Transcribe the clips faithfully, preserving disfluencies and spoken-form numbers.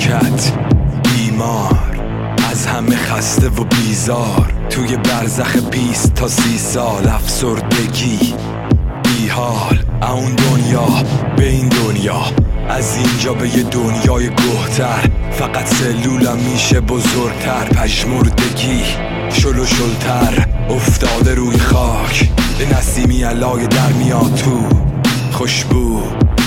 مملکت بیمار، از همه خسته و بیزار، توی برزخ بیست تا سی سال افسردگی بیحال. اون دنیا به این دنیا، از اینجا به یه دنیای گهتر، فقط سلولم میشه بزرگتر. پشمردگی شلو شلتر افتاده روی خاک، به نسیمی علای در میاد تو خوشبو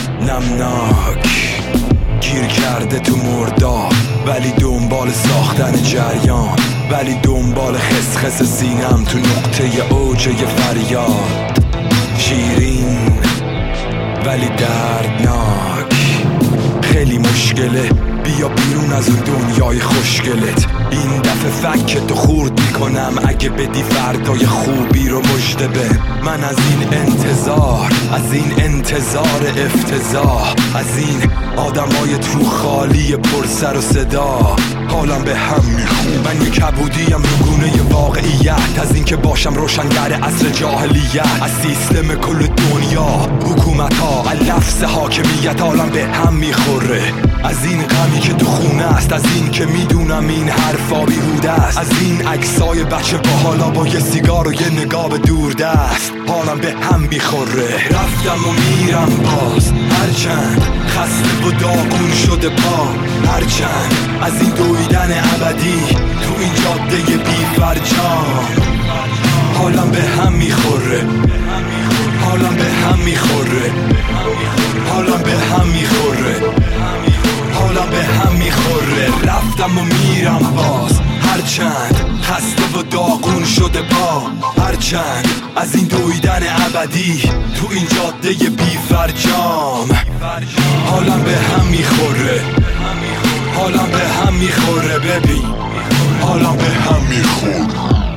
نمناک. گیر کرده تو مردا، ولی دنبال ساختن جریان، ولی دنبال خسخس سینم تو نقطه اوج یه فریاد. شیرین ولی دردناک، خیلی مشکله، بیا بیرون از اون دنیای خوشگلت. این دفعه فکتو خورد میکنم، اگه بدی فردای خوبی رو مژده به من. از این انتظار، از این انتظار افتضاح، از این آدمای تو خالی پر سر و صدا، حالم به هم میخون. من یه کبودیم رو گونه واقعیت، از این که باشم روشنگر عصر جاهلیت، از سیستم کل دنیا، حکومت ها، لفظ حاکمیت، حالم به هم میخوره. از این غمی که تو خونه است، از این که میدونم این حرفا بیهوده است، از این عکسای بچه با حالا با یه سیگار و یه نگاه به دوردست، حالم به هم میخوره. رفتم و میرم باز، هرچند خسته و داغون شده پا، هرچند از این دویدن ابدی تو این جاده بی فرجام، حالم به هم میخوره، حالم به هم میخوره، حالم به هم میخوره، حالم به هم میخوره. رفتم و میرم باز، هرچند خسته و داغون شده پا، هرچند از این دویدن ابدی تو این جاده بی فرجام، حالم به هم میخوره، حالم به هم میخوره. ببین حالم به هم میخوره.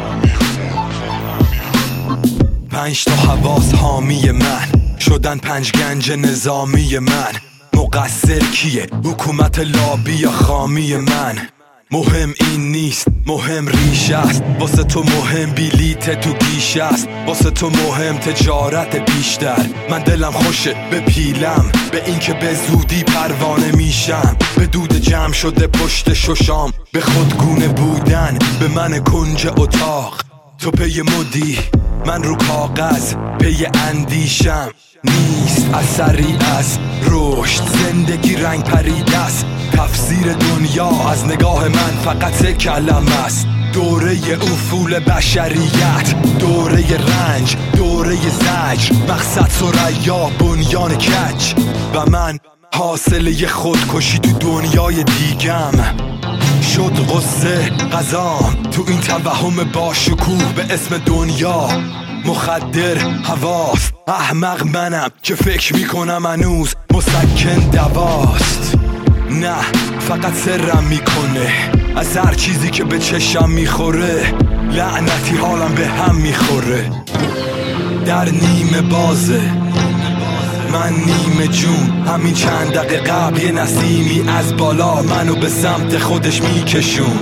پنج تا حواس حامی من شدن پنج گنج نظامی من. مقصر کیه؟ حکومت لابی یا خامی من؟ مهم این نیست، مهم ریشه است. واسه تو مهم بلیت تو گیشه است، واسه تو مهم تجارت بیشتر. من دلم خوشه به پیلم، به این که به زودی پروانه میشم، به دود جمع شده پشت ششام، به خودگونه بودن، به من کنج اتاق. تو پی مدی، من رو کاغذ پی اندیشم. نیست اثری از رشد، زندگی رنگ پریده است. تفسیر دنیا از نگاه من فقط یک کلمه است: دوره افول بشریت، دوره رنج، دوره زجر، مقصد ثریا، بنیان کج. و من حاصله خودکشی تو دنیای دیگم. شد غصه غذام تو این توهم با شکوه به اسم دنیا. مخدر حواس، احمق منم که فکر میکنم هنوز مسکن دواست. نه فقط سرم میکنه از هر چیزی که به چشم میخوره. لعنتی حالم به هم میخوره. در نیمه بازه من نیمه جون، همین چند دقیقه قبل یه نسیمی از بالا منو به سمت خودش میکشون.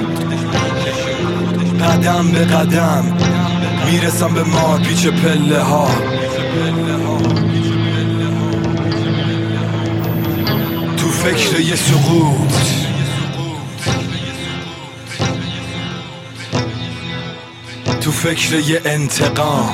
قدم به قدم میرسم به مار پیچ پله ها. تو فکر یه سقوط، تو فکر یه انتقام.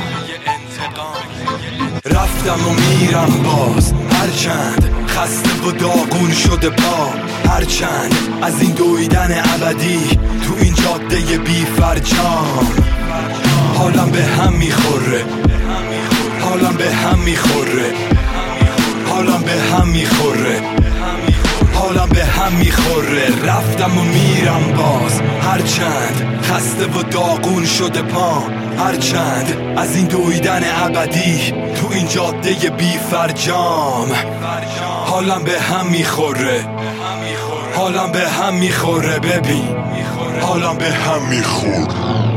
رفتم و میرم باز، هرچند خسته و داغون شده پا، هرچند از این دویدن ابدی تو این جاده بی فرجام. حالم به هم میخوره، حالم به هم میخوره، حالم به هم میخوره، حالم به هم میخوره. رفتم و میرم باز، هرچند خسته و داغون شده پا، هرچند از این دویدن ابدی تو این جاده بی فرجام. حالم به هم میخوره، حالم به هم میخوره. ببین حالم به هم میخوره.